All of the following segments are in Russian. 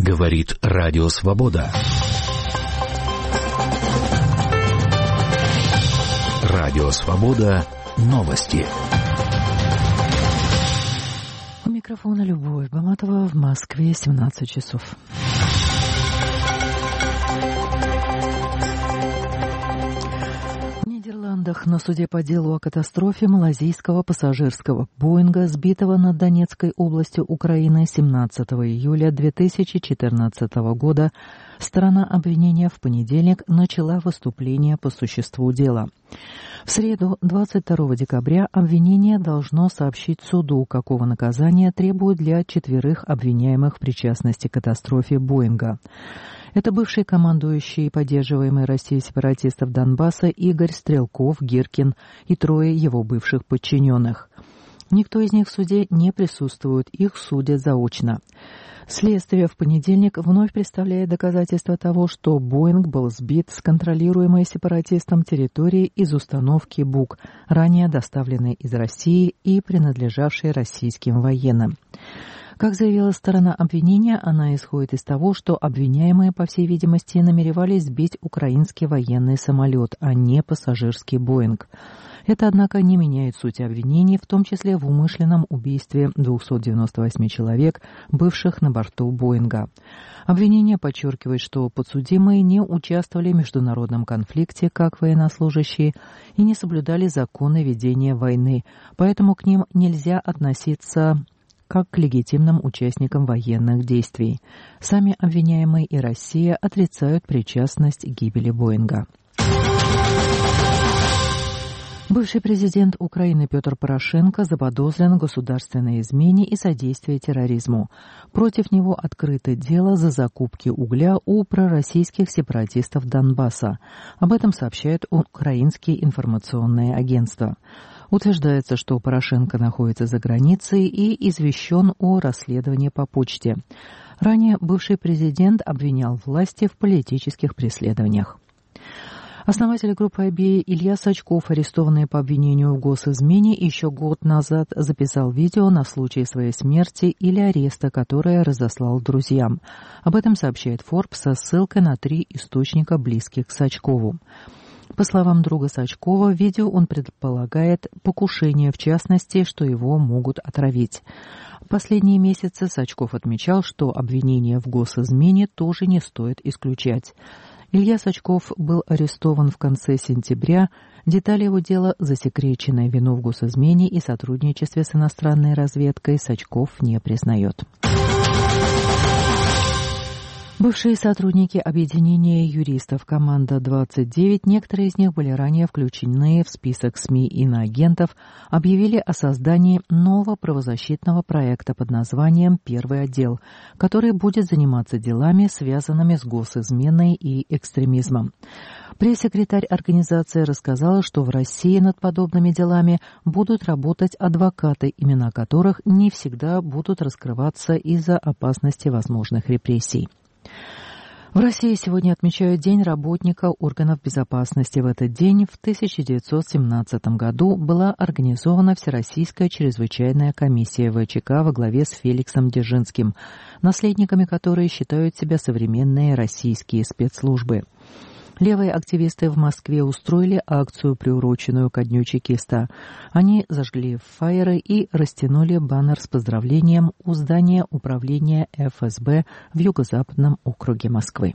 Говорит Радио Свобода. Радио Свобода. Новости. У микрофона Любовь Баматова, в Москве 17 часов. В Нидерландах на суде по делу о катастрофе малазийского пассажирского Боинга, сбитого над Донецкой областью Украины 17 июля 2014 года, сторона обвинения в понедельник начала выступление по существу дела. В среду, 22 декабря, обвинение должно сообщить суду, какого наказания требует для 4 обвиняемых в причастности к катастрофе Боинга. Это бывший командующий поддерживаемый Россией сепаратистов Донбасса Игорь Стрелков-Гиркин и 3 его бывших подчиненных. Никто из них в суде не присутствует, их судят заочно. Следствие в понедельник вновь представляет доказательства того, что Боинг был сбит с контролируемой сепаратистом территории из установки БУК, ранее доставленной из России и принадлежавшей российским военным. Как заявила сторона обвинения, она исходит из того, что обвиняемые, по всей видимости, намеревались сбить украинский военный самолет, а не пассажирский Боинг. Это, однако, не меняет сути обвинений, в том числе в умышленном убийстве 298 человек, бывших на борту Боинга. Обвинение подчеркивает, что подсудимые не участвовали в международном конфликте как военнослужащие и не соблюдали законы ведения войны, поэтому к ним нельзя относиться как к легитимным участникам военных действий. Сами обвиняемые и Россия отрицают причастность к гибели Боинга. Бывший президент Украины Петр Порошенко заподозрен в государственной измене и содействии терроризму. Против него открыто дело за закупки угля у пророссийских сепаратистов Донбасса. Об этом сообщают украинские информационные агентства. Утверждается, что Порошенко находится за границей и извещен о расследовании по почте. Ранее бывший президент обвинял власти в политических преследованиях. Основатель группы IBA Илья Сачков, арестованный по обвинению в госизмене, еще год назад записал видео на случай своей смерти или ареста, которое разослал друзьям. Об этом сообщает Forbes со ссылкой на 3 источника, близких к Сачкову. По словам друга Сачкова, в видео он предполагает покушение, в частности, что его могут отравить. В последние месяцы Сачков отмечал, что обвинение в госизмене тоже не стоит исключать. Илья Сачков был арестован в конце сентября. Детали его дела засекречены. Вину в госизмене и сотрудничестве с иностранной разведкой Сачков не признает. Бывшие сотрудники объединения юристов «Команда-29», некоторые из них были ранее включены в список СМИ иноагентов, объявили о создании нового правозащитного проекта под названием «Первый отдел», который будет заниматься делами, связанными с госизменой и экстремизмом. Пресс-секретарь организации рассказала, что в России над подобными делами будут работать адвокаты, имена которых не всегда будут раскрываться из-за опасности возможных репрессий. В России сегодня отмечают День работника органов безопасности. В этот день, в 1917 году, была организована Всероссийская чрезвычайная комиссия ВЧК во главе с Феликсом Дзержинским, наследниками которой считают себя современные российские спецслужбы. Левые активисты в Москве устроили акцию, приуроченную ко дню чекиста. Они зажгли фаеры и растянули баннер с поздравлением у здания управления ФСБ в Юго-Западном округе Москвы.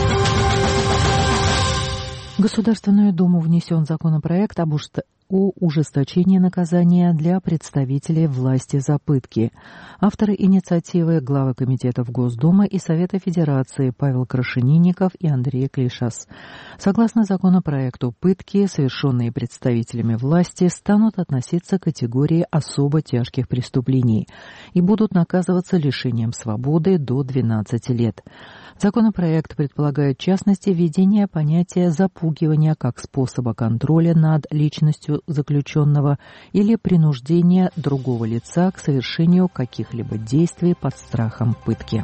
В Государственную Думу внесен законопроект о ужесточении наказания для представителей власти за пытки. Авторы инициативы — главы комитетов Госдумы и Совета Федерации Павел Крашенинников и Андрей Клишас. Согласно законопроекту, пытки, совершенные представителями власти, станут относиться к категории особо тяжких преступлений и будут наказываться лишением свободы до 12 лет. Законопроект предполагает, в частности, введение понятия запугивания как способа контроля над личностью заключенного или принуждения другого лица к совершению каких-либо действий под страхом пытки.